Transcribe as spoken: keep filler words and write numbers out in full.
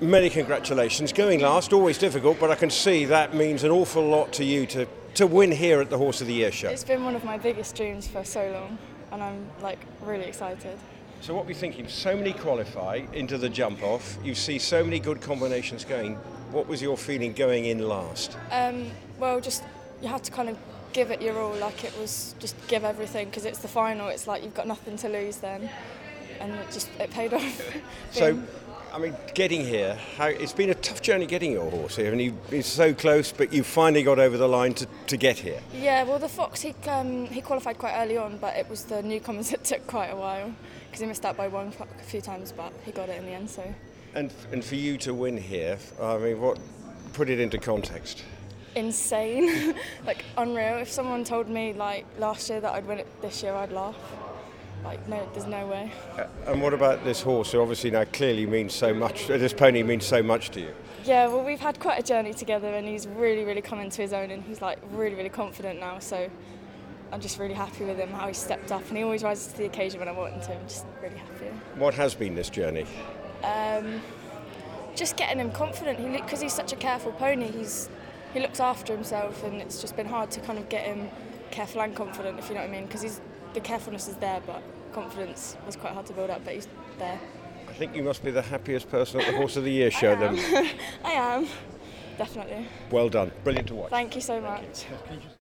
many congratulations. Going last, always difficult, but I can see that means an awful lot to you to, to win here at the Horse of the Year show. It's been one of my biggest dreams for so long, and I'm like really excited. So what we're thinking, so many qualify into the jump off, you see so many good combinations going. What was your feeling going in last? Um, well, just you had to kind of give it your all, like it was just give everything, because it's the final, it's like you've got nothing to lose then, and it just, it paid off. So, I mean, getting here, how, it's been a tough journey getting your horse here, and you've been so close, but you finally got over the line to, to get here. Yeah, well, the Fox, he um, he qualified quite early on, but it was the newcomers that took quite a while, because he missed out by one a few times, but he got it in the end, so. And and for you to win here, I mean, what, put it into context. Insane, like unreal. If someone told me like last year that I'd win it this year, I'd laugh. Like, no, there's no way. Uh, and what about this horse, who obviously now clearly means so much, uh, this pony means so much to you? Yeah, well, we've had quite a journey together, and he's really, really come into his own, and he's like really, really confident now, so I'm just really happy with him, how he stepped up, and he always rises to the occasion when I want him to. I'm just really happy. What has been this journey? Um, just getting him confident, he because he's such a careful pony, he's he looks after himself, and it's just been hard to kind of get him careful and confident, if you know what I mean, because he's the carefulness is there, but confidence was quite hard to build up, but he's there. I think you must be the happiest person at the Horse of the Year show then. I am, definitely. Well done, brilliant to watch. Thank you so much. Thank you.